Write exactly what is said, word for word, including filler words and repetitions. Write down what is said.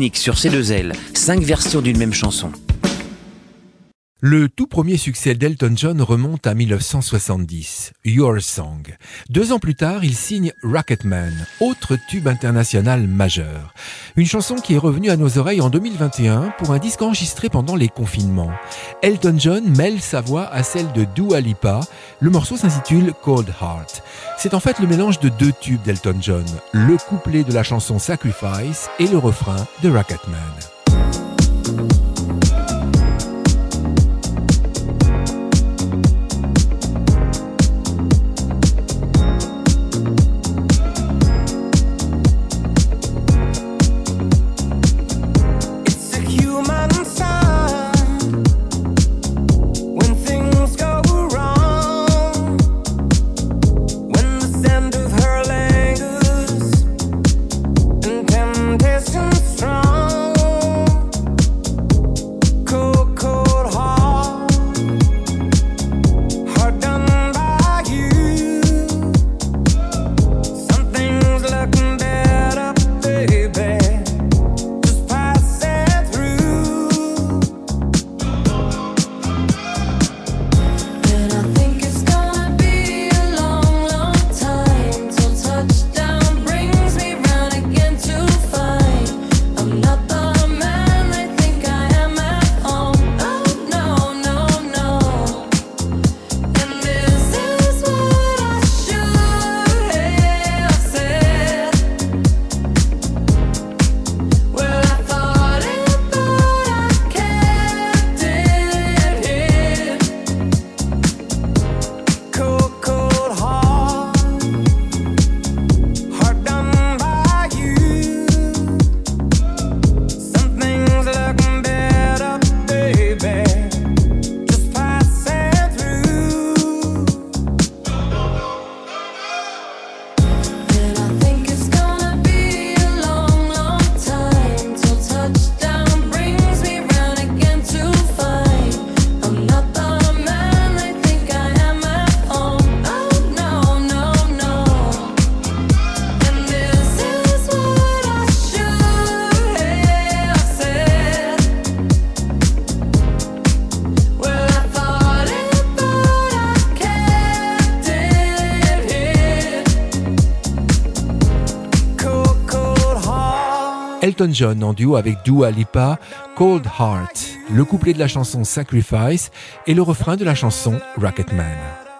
unique sur ses deux ailes, cinq versions d'une même chanson. Le tout premier succès d'Elton John remonte à dix-neuf cent soixante-dix, Your Song. Deux ans plus tard, il signe Rocketman, autre tube international majeur. Une chanson qui est revenue à nos oreilles en deux mille vingt et un pour un disque enregistré pendant les confinements. Elton John mêle sa voix à celle de Dua Lipa. Le morceau s'intitule Cold Heart. C'est en fait le mélange de deux tubes d'Elton John, le couplet de la chanson Sacrifice et le refrain de Rocketman. Elton John en duo avec Dua Lipa, Cold Heart, le couplet de la chanson Sacrifice et le refrain de la chanson Rocketman.